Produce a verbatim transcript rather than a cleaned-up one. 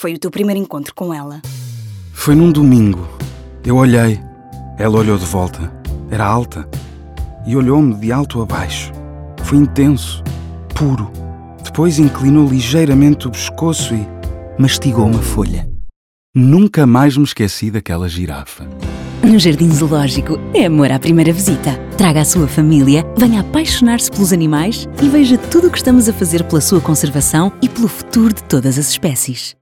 foi o teu primeiro encontro com ela? Foi num domingo. Eu olhei. Ela olhou de volta. Era alta. E olhou-me de alto a baixo. Foi intenso. Puro. Depois inclinou ligeiramente o pescoço e mastigou uma folha. Nunca mais me esqueci daquela girafa. No Jardim Zoológico é amor à primeira visita. Traga a sua família, venha apaixonar-se pelos animais e veja tudo o que estamos a fazer pela sua conservação e pelo futuro de todas as espécies.